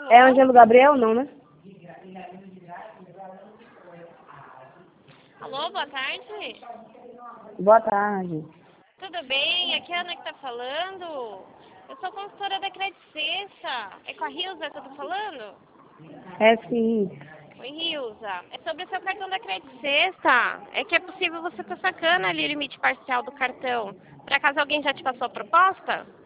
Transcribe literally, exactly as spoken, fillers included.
É Ângelo Gabriel, não, né? Alô, boa tarde. Boa tarde. Tudo bem? Aqui é a Ana que tá falando. Eu sou consultora da Credit Sexta. É com a Rilza que eu tô falando? É sim. Oi, Rilza. É sobre o seu cartão da Credit Sexta. É que é possível você estar sacando ali o limite parcial do cartão. Por acaso alguém já te passou a proposta?